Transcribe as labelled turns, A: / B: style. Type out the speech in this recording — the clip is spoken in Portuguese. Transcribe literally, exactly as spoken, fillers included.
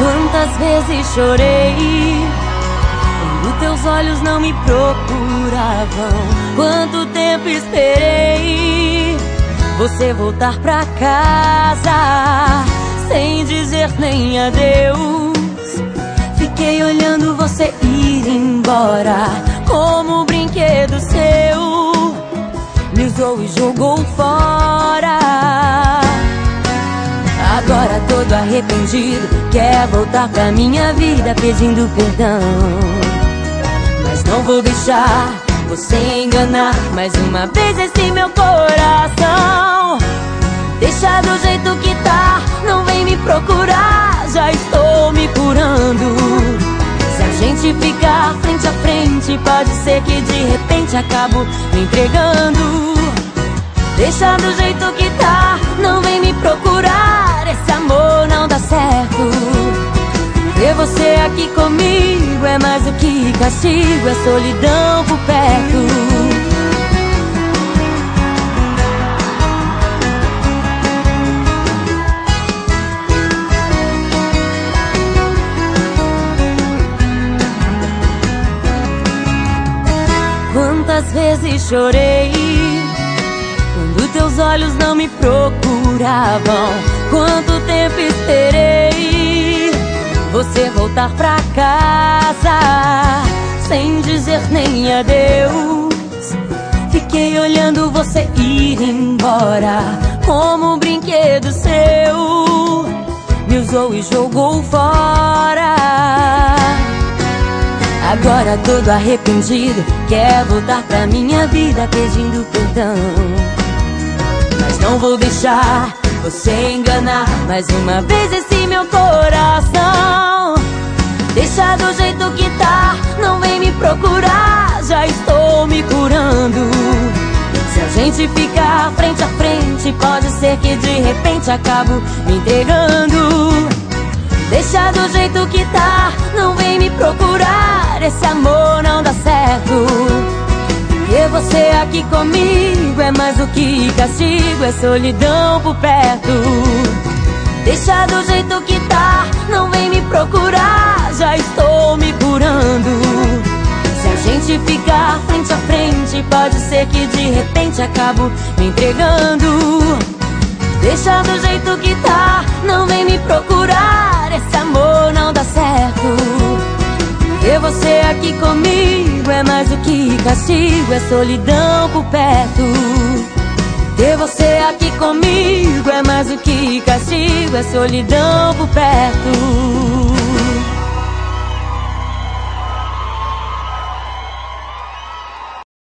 A: Quantas vezes chorei quando teus olhos não me procuravam. Quanto tempo esperei você voltar pra casa sem dizer nem adeus. Fiquei olhando você ir embora como um brinquedo seu. Me usou e jogou fora. Agora todo arrependido quer voltar pra minha vida pedindo perdão. Mas não vou deixar você enganar mais uma vez esse meu coração. Deixa do jeito que tá, não vem me procurar, já estou me curando. Se a gente ficar frente a frente, pode ser que de repente acabo me entregando. Deixa do jeito que tá, não vem me procurar, esse amor não dá certo. Ter você aqui comigo é mais do que castigo, é solidão por perto. Quantas vezes chorei quando teus olhos não me procuravam. Quanto tempo esperei você voltar pra casa sem dizer nem adeus. Fiquei olhando você ir embora como um brinquedo seu. Me usou e jogou fora. Agora todo arrependido quer voltar pra minha vida pedindo perdão. Mas não vou deixar você enganar mais uma vez esse meu coração. Deixa do jeito que tá, não vem me procurar, já estou me curando. Se a gente ficar frente a frente, pode ser que de repente acabo me entregando. Deixa do jeito que tá, não vem me procurar, esse amor não dá certo. Ter você aqui comigo é mais do que castigo, é solidão por perto. Deixa do jeito que tá, não vem me procurar, já estou me curando. Se a gente ficar frente a frente, pode ser que de repente acabo me entregando. Deixa do jeito que tá, não vem me procurar, esse amor não dá certo. Ter você aqui comigo é mais do que castigo, é solidão por perto. Ter você aqui comigo é mais do que castigo, é solidão por perto.